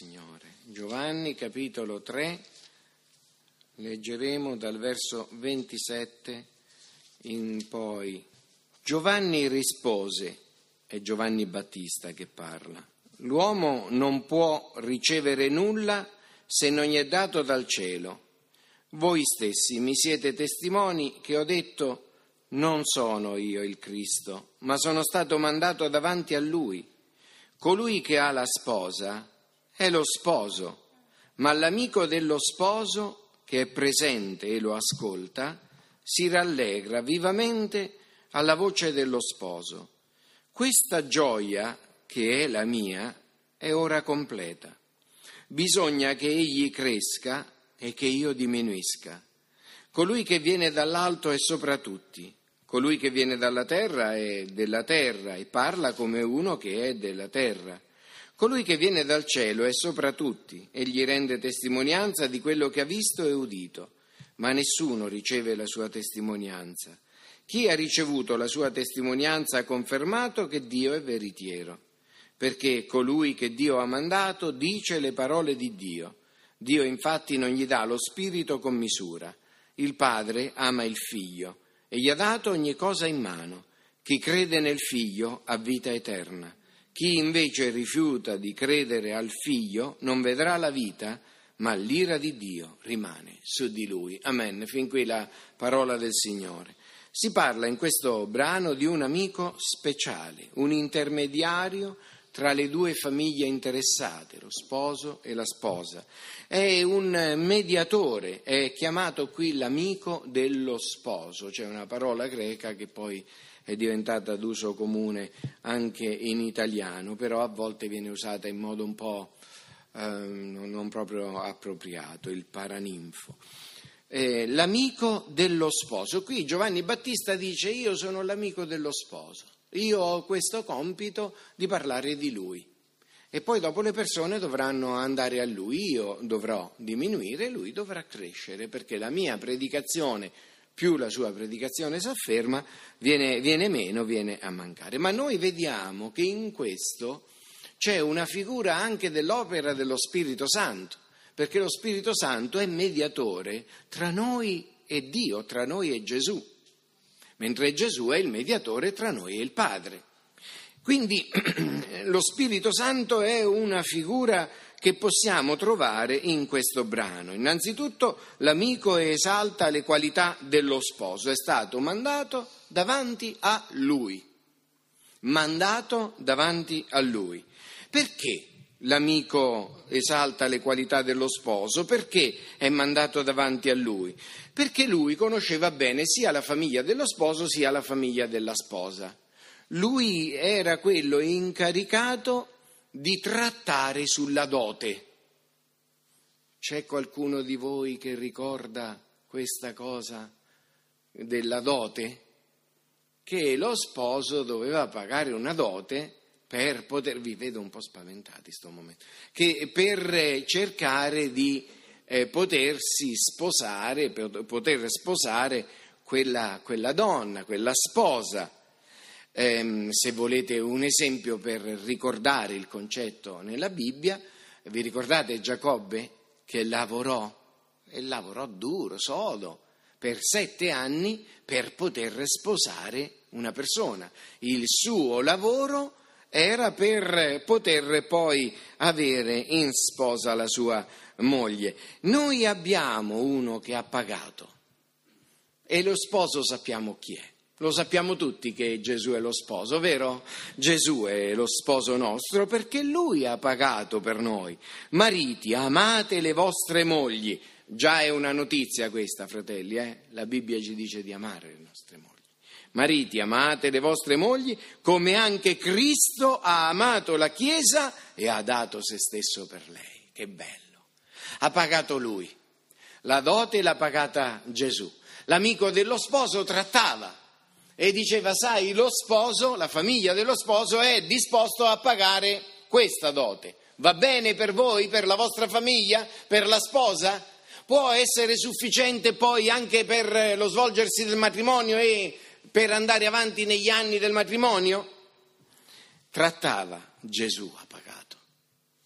Signore. Giovanni capitolo 3, leggeremo dal verso 27 in poi. Giovanni rispose, è Giovanni Battista che parla: l'uomo non può ricevere nulla se non gli è dato dal cielo. Voi stessi mi siete testimoni che ho detto: non sono io il Cristo, ma sono stato mandato davanti a Lui. Colui che ha la sposa è lo sposo, ma l'amico dello sposo, che è presente e lo ascolta, si rallegra vivamente alla voce dello sposo. Questa gioia, che è la mia, è ora completa. Bisogna che egli cresca e che io diminuisca. Colui che viene dall'alto è sopra tutti. Colui che viene dalla terra è della terra e parla come uno che è della terra. Colui che viene dal cielo è sopra tutti, egli rende testimonianza di quello che ha visto e udito, ma nessuno riceve la sua testimonianza. Chi ha ricevuto la sua testimonianza ha confermato che Dio è veritiero, perché colui che Dio ha mandato dice le parole di Dio. Dio infatti non gli dà lo spirito con misura. Il Padre ama il Figlio e gli ha dato ogni cosa in mano. Chi crede nel Figlio ha vita eterna. Chi invece rifiuta di credere al Figlio non vedrà la vita, ma l'ira di Dio rimane su di lui. Amen. Fin qui la parola del Signore. Si parla in questo brano di un amico speciale, un intermediario tra le due famiglie interessate, lo sposo e la sposa. È un mediatore, è chiamato qui l'amico dello sposo, c'è una parola greca che poi è diventata d'uso comune anche in italiano, però a volte viene usata in modo un po' non proprio appropriato, il paraninfo. L'amico dello sposo. Qui Giovanni Battista dice: io sono l'amico dello sposo, io ho questo compito di parlare di lui e poi dopo le persone dovranno andare a lui, io dovrò diminuire, lui dovrà crescere, perché la mia predicazione più la sua predicazione si afferma viene meno, viene a mancare. Ma noi vediamo che in questo c'è una figura anche dell'opera dello Spirito Santo, perché lo Spirito Santo è mediatore tra noi e Dio, tra noi e Gesù, mentre Gesù è il mediatore tra noi e il Padre. Quindi lo Spirito Santo è una figura che possiamo trovare in questo brano. Innanzitutto l'amico esalta le qualità dello sposo, è stato mandato davanti a lui. Mandato davanti a lui. Perché l'amico esalta le qualità dello sposo? Perché è mandato davanti a lui? Perché lui conosceva bene sia la famiglia dello sposo sia la famiglia della sposa. Lui era quello incaricato di trattare sulla dote. C'è qualcuno di voi che ricorda questa cosa della dote? Che lo sposo doveva pagare una dote per poter, vi vedo un po' spaventati in sto momento, che per cercare di potersi sposare, poter sposare quella donna, quella sposa. Se volete un esempio per ricordare il concetto nella Bibbia, vi ricordate Giacobbe che lavorò duro, sodo, per 7 anni per poter sposare una persona. Il suo lavoro era per poter poi avere in sposa la sua moglie. Noi abbiamo uno che ha pagato e lo sposo sappiamo chi è. Lo sappiamo tutti che Gesù è lo sposo, vero? Gesù è lo sposo nostro perché Lui ha pagato per noi. Mariti, amate le vostre mogli. Già è una notizia questa, fratelli, La Bibbia ci dice di amare le nostre mogli. Mariti, amate le vostre mogli come anche Cristo ha amato la Chiesa e ha dato se stesso per lei. Che bello! Ha pagato Lui. La dote l'ha pagata Gesù. L'amico dello sposo trattava e diceva: sai, lo sposo, la famiglia dello sposo è disposto a pagare questa dote. Va bene per voi, per la vostra famiglia, per la sposa? Può essere sufficiente poi anche per lo svolgersi del matrimonio e per andare avanti negli anni del matrimonio? Trattava, Gesù ha pagato.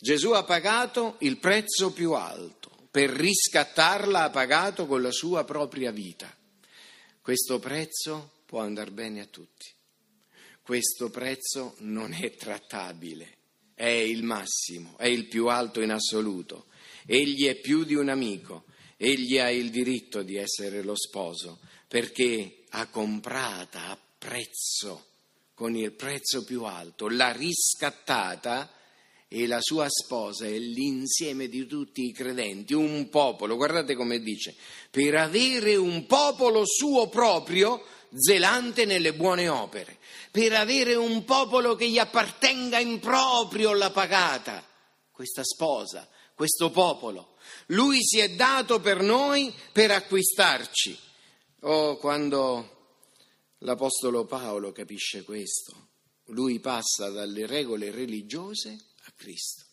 Gesù ha pagato il prezzo più alto, per riscattarla ha pagato con la sua propria vita. Questo prezzo può andare bene a tutti. Questo prezzo non è trattabile, è il massimo, è il più alto in assoluto. Egli è più di un amico, egli ha il diritto di essere lo sposo, perché ha comprata a prezzo, con il prezzo più alto, l'ha riscattata, e la sua sposa è l'insieme di tutti i credenti, un popolo, guardate come dice, per avere un popolo suo proprio, zelante nelle buone opere, per avere un popolo che gli appartenga in proprio l'ha pagata, questa sposa, questo popolo. Lui si è dato per noi per acquistarci. Oh, quando l'Apostolo Paolo capisce questo, lui passa dalle regole religiose a Cristo.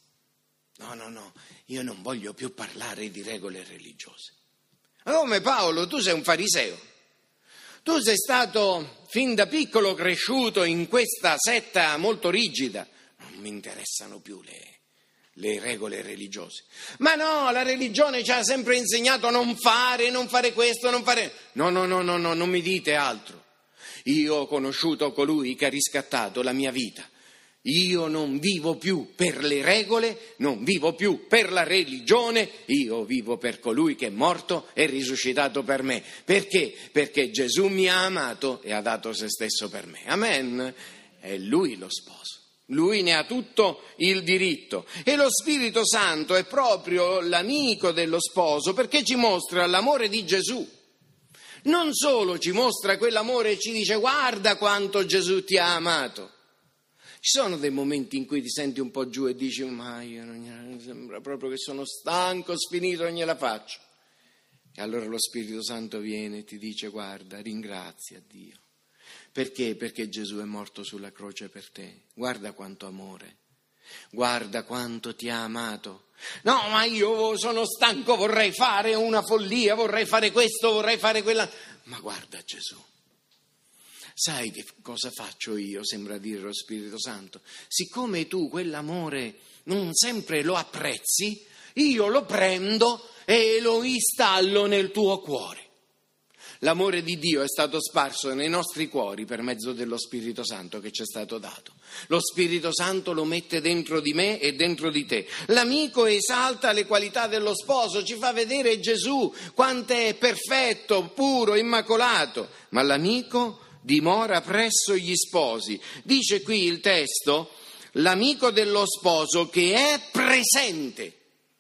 No, io non voglio più parlare di regole religiose. Ma come, Paolo, tu sei un fariseo? Tu sei stato fin da piccolo cresciuto in questa setta molto rigida. Non mi interessano più le regole religiose. Ma no, la religione ci ha sempre insegnato a non fare questo, non fare... No, non mi dite altro. Io ho conosciuto colui che ha riscattato la mia vita. Io non vivo più per le regole, non vivo più per la religione, io vivo per colui che è morto e risuscitato per me. Perché? Perché Gesù mi ha amato e ha dato se stesso per me. Amen. È Lui lo sposo. Lui ne ha tutto il diritto. E lo Spirito Santo è proprio l'amico dello sposo, perché ci mostra l'amore di Gesù. Non solo ci mostra quell'amore e ci dice guarda quanto Gesù ti ha amato. Ci sono dei momenti in cui ti senti un po' giù e dici ma io non sembra proprio che sono stanco, sfinito, non gliela faccio. E allora lo Spirito Santo viene e ti dice guarda, ringrazia Dio. Perché? Perché Gesù è morto sulla croce per te. Guarda quanto amore, guarda quanto ti ha amato. No, ma io sono stanco, vorrei fare una follia, vorrei fare questo, vorrei fare quella. Ma guarda Gesù. Sai che cosa faccio io, sembra dire lo Spirito Santo? Siccome tu quell'amore non sempre lo apprezzi, io lo prendo e lo installo nel tuo cuore. L'amore di Dio è stato sparso nei nostri cuori per mezzo dello Spirito Santo che ci è stato dato. Lo Spirito Santo lo mette dentro di me e dentro di te. L'amico esalta le qualità dello sposo, ci fa vedere Gesù quanto è perfetto, puro, immacolato. Ma l'amico dimora presso gli sposi. Dice qui il testo, l'amico dello sposo che è presente.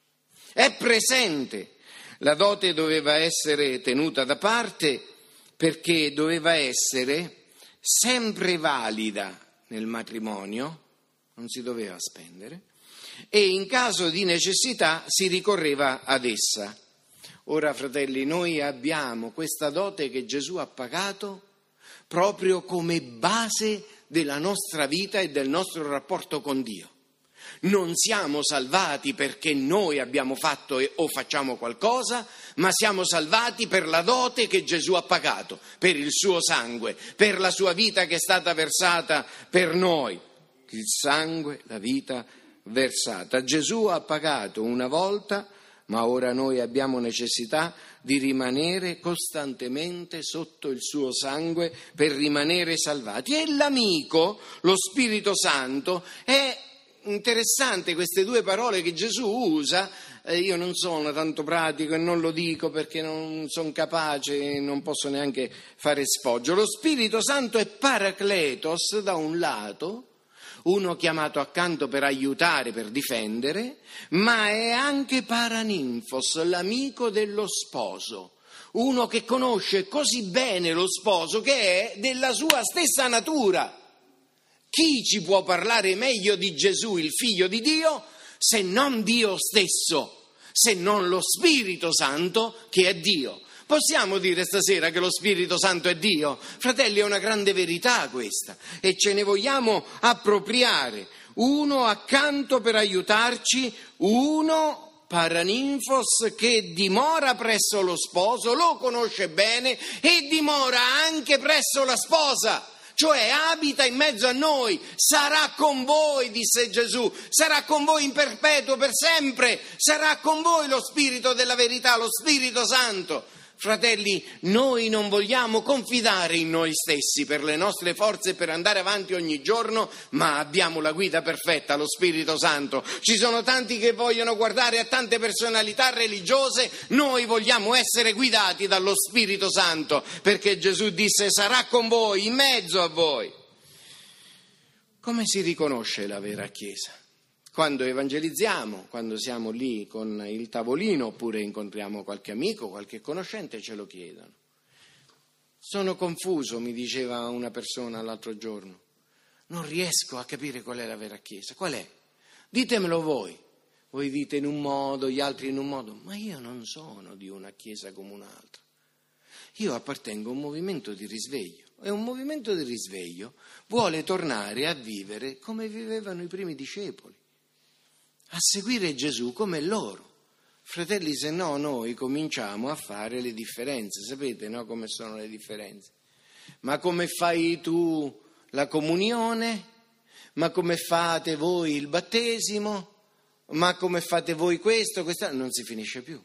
È presente. La dote doveva essere tenuta da parte perché doveva essere sempre valida nel matrimonio, non si doveva spendere, e in caso di necessità si ricorreva ad essa. Ora, fratelli, noi abbiamo questa dote che Gesù ha pagato proprio come base della nostra vita e del nostro rapporto con Dio. Non siamo salvati perché noi abbiamo fatto o facciamo qualcosa, ma siamo salvati per la dote che Gesù ha pagato, per il suo sangue, per la sua vita che è stata versata per noi. Il sangue, la vita versata. Gesù ha pagato una volta, ma ora noi abbiamo necessità di rimanere costantemente sotto il suo sangue per rimanere salvati. E l'amico, lo Spirito Santo, è interessante queste due parole che Gesù usa. Io non sono tanto pratico e non lo dico perché non sono capace e non posso neanche fare sfoggio. Lo Spirito Santo è Paracletos da un lato, uno chiamato accanto per aiutare, per difendere, ma è anche Paraninfos, l'amico dello sposo, uno che conosce così bene lo sposo che è della sua stessa natura. Chi ci può parlare meglio di Gesù, il Figlio di Dio, se non Dio stesso, se non lo Spirito Santo che è Dio? Possiamo dire stasera che lo Spirito Santo è Dio? Fratelli, è una grande verità questa e ce ne vogliamo appropriare. Uno accanto per aiutarci, uno Paraninfos che dimora presso lo sposo, lo conosce bene e dimora anche presso la sposa. cioè abita in mezzo a noi, sarà con voi, disse Gesù, sarà con voi in perpetuo, per sempre, sarà con voi lo Spirito della verità, lo Spirito Santo. Fratelli, noi non vogliamo confidare in noi stessi per le nostre forze per andare avanti ogni giorno, ma abbiamo la guida perfetta, lo Spirito Santo. Ci sono tanti che vogliono guardare a tante personalità religiose, noi vogliamo essere guidati dallo Spirito Santo, perché Gesù disse sarà con voi, in mezzo a voi. Come si riconosce la vera Chiesa? Quando evangelizziamo, quando siamo lì con il tavolino oppure incontriamo qualche amico, qualche conoscente, ce lo chiedono. Sono confuso, mi diceva una persona l'altro giorno. Non riesco a capire qual è la vera Chiesa. Qual è? Ditemelo voi. Voi dite in un modo, gli altri in un modo. Ma io non sono di una Chiesa come un'altra. Io appartengo a un movimento di risveglio. E un movimento di risveglio vuole tornare a vivere come vivevano i primi discepoli. A seguire Gesù come loro. Fratelli, se no noi cominciamo a fare le differenze. Sapete, no, come sono le differenze? Ma come fai tu la comunione? Ma come fate voi il battesimo? Ma come fate voi questo? Non si finisce più.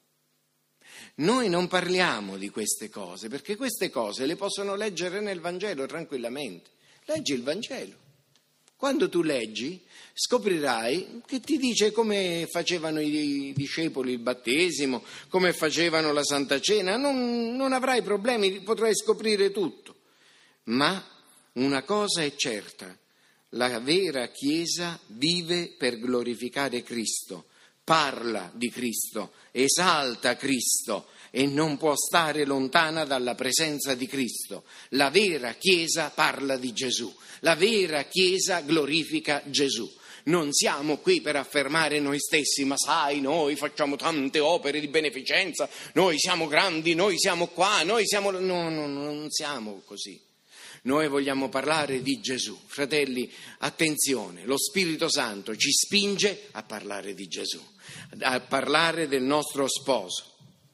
Noi non parliamo di queste cose, perché queste cose le possono leggere nel Vangelo tranquillamente. Leggi il Vangelo. Quando tu leggi, scoprirai che ti dice come facevano i discepoli il battesimo, come facevano la Santa Cena, non avrai problemi, potrai scoprire tutto. Ma una cosa è certa, la vera Chiesa vive per glorificare Cristo, parla di Cristo, esalta Cristo e non può stare lontana dalla presenza di Cristo. La vera Chiesa parla di Gesù, la vera Chiesa glorifica Gesù. Non siamo qui per affermare noi stessi, ma sai, noi facciamo tante opere di beneficenza, noi siamo grandi, noi siamo qua, noi siamo... No, non siamo così. Noi vogliamo parlare di Gesù. Fratelli, attenzione, lo Spirito Santo ci spinge a parlare di Gesù, a parlare del nostro sposo.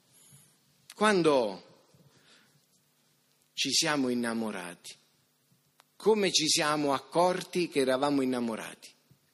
Quando ci siamo innamorati, come ci siamo accorti che eravamo innamorati?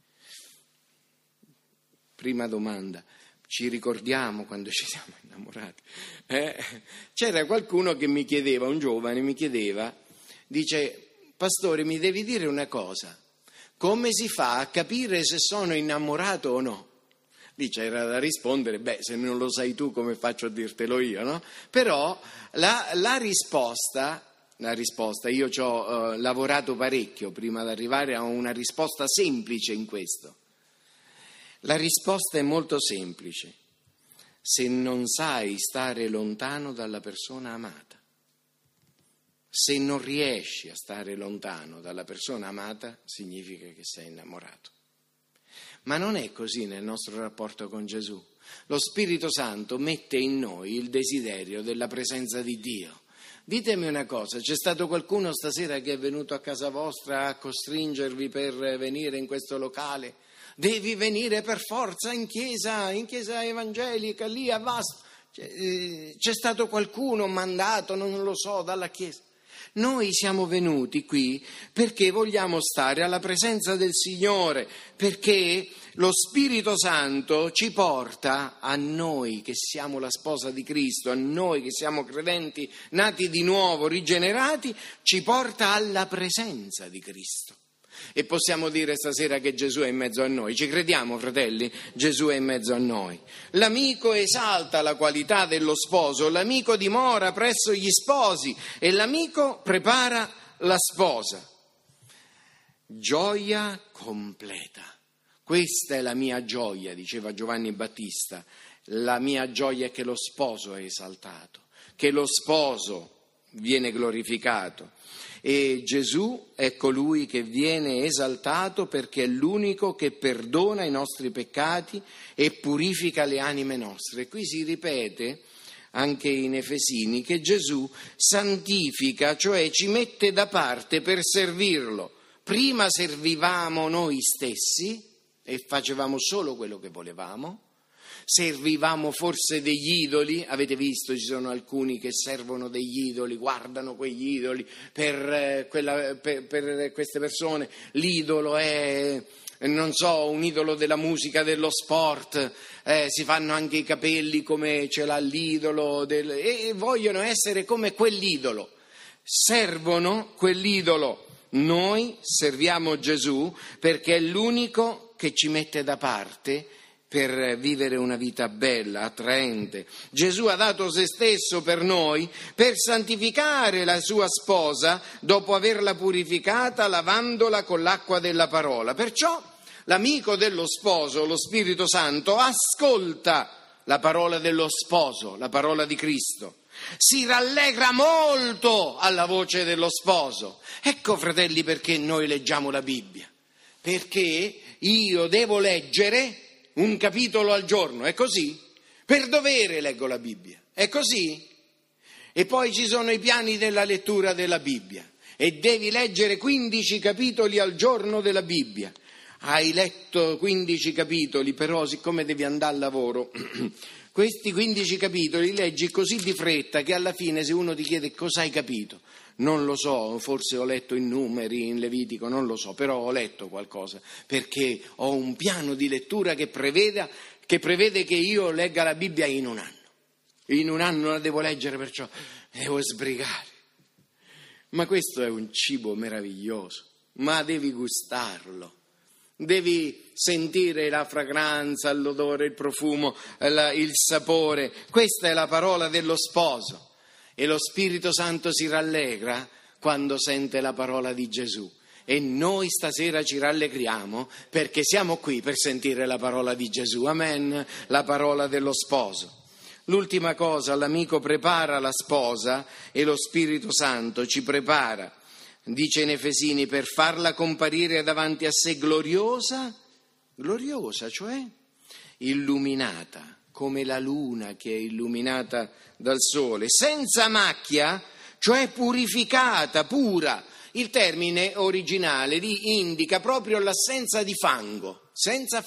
Prima domanda, ci ricordiamo quando ci siamo innamorati? C'era qualcuno che mi chiedeva, un giovane mi chiedeva, dice, pastore, mi devi dire una cosa, come si fa a capire se sono innamorato o no? Lì c'era da rispondere, se non lo sai tu come faccio a dirtelo io, no? Però la risposta, io ci ho lavorato parecchio prima di arrivare a una risposta semplice in questo. La risposta è molto semplice, se non sai stare lontano dalla persona amata. Se non riesci a stare lontano dalla persona amata, significa che sei innamorato. Ma non è così nel nostro rapporto con Gesù. Lo Spirito Santo mette in noi il desiderio della presenza di Dio. Ditemi una cosa, c'è stato qualcuno stasera che è venuto a casa vostra a costringervi per venire in questo locale? Devi venire per forza in chiesa evangelica, lì a Vasto. C'è stato qualcuno mandato, non lo so, dalla chiesa? Noi siamo venuti qui perché vogliamo stare alla presenza del Signore, perché lo Spirito Santo ci porta, a noi che siamo la sposa di Cristo, a noi che siamo credenti, nati di nuovo, rigenerati, ci porta alla presenza di Cristo. E possiamo dire stasera che Gesù è in mezzo a noi. Ci crediamo, fratelli? Gesù è in mezzo a noi. L'amico esalta la qualità dello sposo, l'amico dimora presso gli sposi e l'amico prepara la sposa. Gioia completa. Questa è la mia gioia, diceva Giovanni Battista. La mia gioia è che lo sposo è esaltato, che lo sposo viene glorificato. E Gesù è colui che viene esaltato perché è l'unico che perdona i nostri peccati e purifica le anime nostre. Qui si ripete anche in Efesini che Gesù santifica, cioè ci mette da parte per servirlo. Prima servivamo noi stessi e facevamo solo quello che volevamo, Servivamo forse degli idoli? Avete visto, ci sono alcuni che servono degli idoli, guardano quegli idoli per queste persone. L'idolo è, non so, un idolo della musica, dello sport, si fanno anche i capelli come ce l'ha l'idolo, e vogliono essere come quell'idolo. Servono quell'idolo. Noi serviamo Gesù perché è l'unico che ci mette da parte per vivere una vita bella, attraente. Gesù ha dato se stesso per noi, per santificare la sua sposa dopo averla purificata lavandola con l'acqua della parola. Perciò l'amico dello sposo, lo Spirito Santo, ascolta la parola dello sposo, la parola di Cristo. Si rallegra molto alla voce dello sposo. Ecco, fratelli, perché noi leggiamo la Bibbia. Perché io devo leggere un capitolo al giorno, è così? Per dovere leggo la Bibbia, è così? E poi ci sono i piani della lettura della Bibbia e devi leggere 15 capitoli al giorno della Bibbia. Hai letto 15 capitoli, però siccome devi andare al lavoro, questi 15 capitoli leggi così di fretta che alla fine se uno ti chiede cosa hai capito, non lo so, forse ho letto in Numeri, in Levitico, non lo so, però ho letto qualcosa, perché ho un piano di lettura che prevede che io legga la Bibbia in un anno. In un anno la devo leggere, perciò devo sbrigare. Ma questo è un cibo meraviglioso, ma devi gustarlo. Devi sentire la fragranza, l'odore, il profumo, il sapore. Questa è la parola dello sposo. E lo Spirito Santo si rallegra quando sente la parola di Gesù. E noi stasera ci rallegriamo perché siamo qui per sentire la parola di Gesù. Amen, la parola dello sposo. L'ultima cosa, l'amico prepara la sposa e lo Spirito Santo ci prepara. Dice in Efesini, per farla comparire davanti a sé gloriosa, cioè illuminata, come la luna che è illuminata dal sole, senza macchia, cioè purificata, pura. Il termine originale indica proprio l'assenza di fango, senza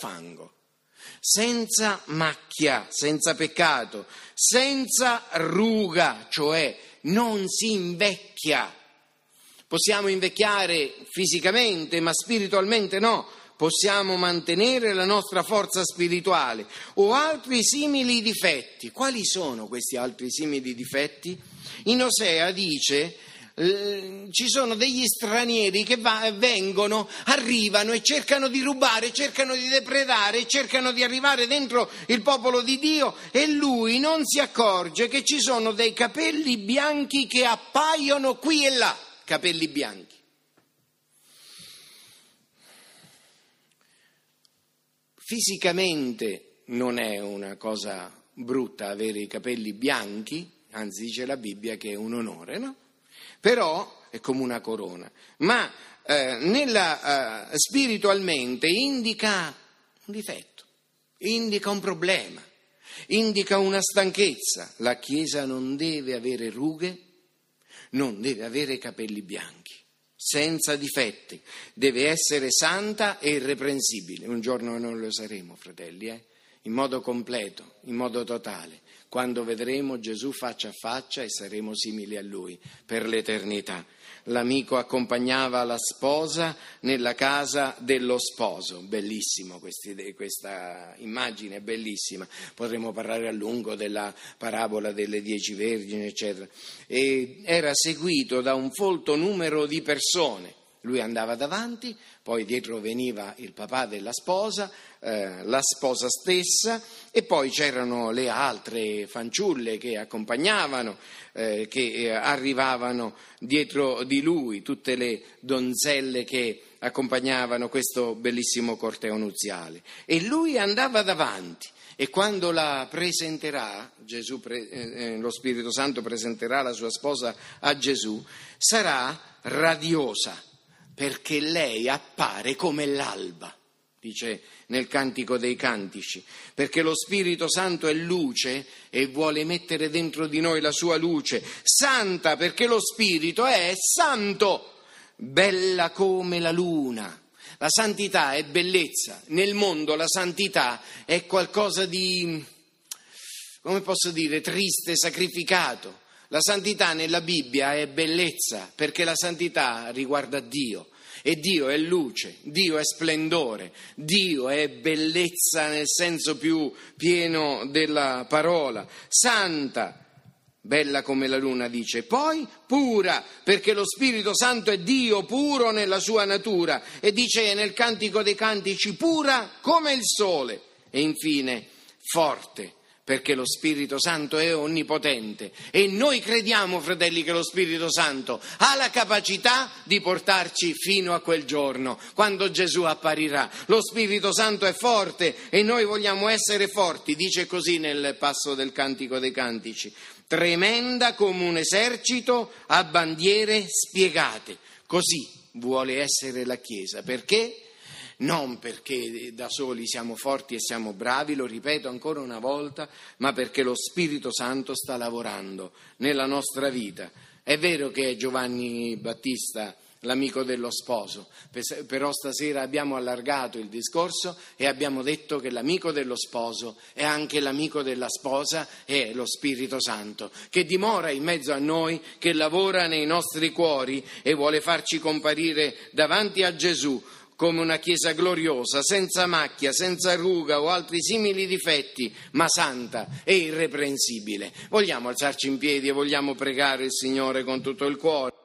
macchia, senza peccato, senza ruga, cioè non si invecchia. Possiamo invecchiare fisicamente, ma spiritualmente no. Possiamo mantenere la nostra forza spirituale o altri simili difetti. Quali sono questi altri simili difetti? In Osea dice ci sono degli stranieri che vengono, arrivano e cercano di rubare, cercano di depredare, cercano di arrivare dentro il popolo di Dio e lui non si accorge che ci sono dei capelli bianchi che appaiono qui e là. Capelli bianchi. Fisicamente non è una cosa brutta avere i capelli bianchi, anzi dice la Bibbia che è un onore, no? Però è come una corona. Ma spiritualmente indica un difetto, indica un problema, indica una stanchezza. La Chiesa non deve avere rughe, non deve avere capelli bianchi, senza difetti, deve essere santa e irreprensibile. Un giorno noi lo saremo, fratelli, in modo completo, in modo totale, quando vedremo Gesù faccia a faccia e saremo simili a Lui per l'eternità. L'amico accompagnava la sposa nella casa dello sposo. Bellissimo questa immagine, è bellissima. Potremmo parlare a lungo della parabola delle 10 vergini, eccetera. E era seguito da un folto numero di persone. Lui andava davanti, poi dietro veniva il papà della sposa, la sposa stessa, e poi c'erano le altre fanciulle che accompagnavano, che arrivavano dietro di lui, tutte le donzelle che accompagnavano questo bellissimo corteo nuziale. E lui andava davanti. E quando la presenterà, lo Spirito Santo presenterà la sua sposa a Gesù, sarà radiosa, perché lei appare come l'alba, dice nel Cantico dei Cantici, perché lo Spirito Santo è luce e vuole mettere dentro di noi la sua luce, santa perché lo Spirito è santo, bella come la luna. La santità è bellezza. Nel mondo la santità è qualcosa di, come posso dire, triste, sacrificato. La santità nella Bibbia è bellezza, perché la santità riguarda Dio. E Dio è luce, Dio è splendore, Dio è bellezza nel senso più pieno della parola. Santa, bella come la luna, dice, poi pura, perché lo Spirito Santo è Dio puro nella sua natura, e dice nel Cantico dei Cantici, pura come il sole, e infine forte, perché lo Spirito Santo è onnipotente. E noi crediamo, fratelli, che lo Spirito Santo ha la capacità di portarci fino a quel giorno, quando Gesù apparirà. Lo Spirito Santo è forte e noi vogliamo essere forti, dice così nel passo del Cantico dei Cantici. Tremenda come un esercito a bandiere spiegate. Così vuole essere la Chiesa. Perché? Non perché da soli siamo forti e siamo bravi, lo ripeto ancora una volta, ma perché lo Spirito Santo sta lavorando nella nostra vita. È vero che è Giovanni Battista l'amico dello sposo, però stasera abbiamo allargato il discorso e abbiamo detto che l'amico dello sposo è anche l'amico della sposa, è lo Spirito Santo, che dimora in mezzo a noi, che lavora nei nostri cuori e vuole farci comparire davanti a Gesù come una Chiesa gloriosa, senza macchia, senza ruga o altri simili difetti, ma santa e irreprensibile. Vogliamo alzarci in piedi e vogliamo pregare il Signore con tutto il cuore.